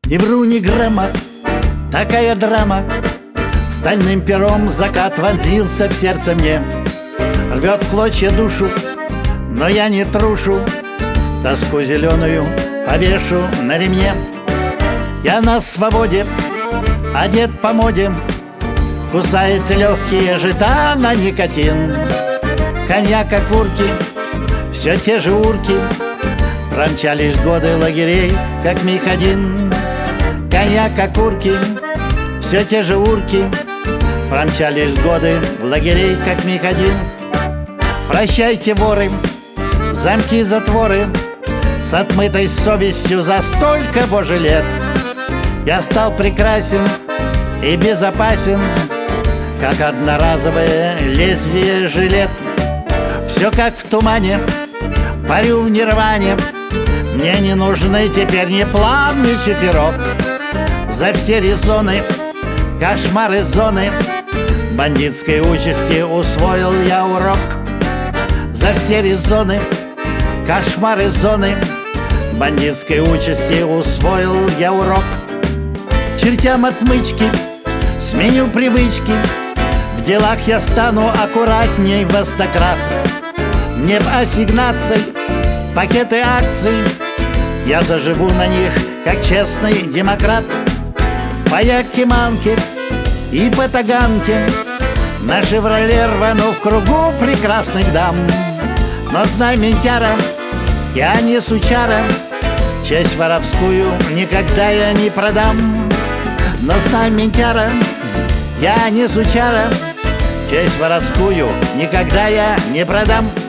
Не вру ни грамма, такая драма. Стальным пером закат вонзился в сердце мне, рвет в клочья душу, но я не трушу. Тоску зеленую повешу на ремне. Я на свободе, одет по моде, кусает легкие жита на никотин. Коньяк, окурки, все те же урки, промчались годы лагерей, как миг один. Коньяк, окурки, все те же урки, промчались годы лагерей, как миг один. Прощайте, воры, замки, затворы, с отмытой совестью за столько, Боже, лет. Я стал прекрасен и безопасен, как одноразовое лезвие жилет. Все как в тумане, парю в нирване. Мне не нужны теперь ни план, ни чиферок. За все резоны, кошмары зоны бандитской участи усвоил я урок. За все резоны, кошмары зоны бандитской участи усвоил я урок. Чертям отмычки, сменю привычки, в делах я стану аккуратней во 100 крат. Мне б ассигнаций, пакеты акций, я заживу на них, как честный демократ. По Якиманке и по Таганке на «Шевроле» рвану в кругу прекрасных дам. Но знай, ментяра, я не сучара, честь воровскую никогда я не продам. Но знай, ментяра, я не сучара, честь воровскую никогда я не продам.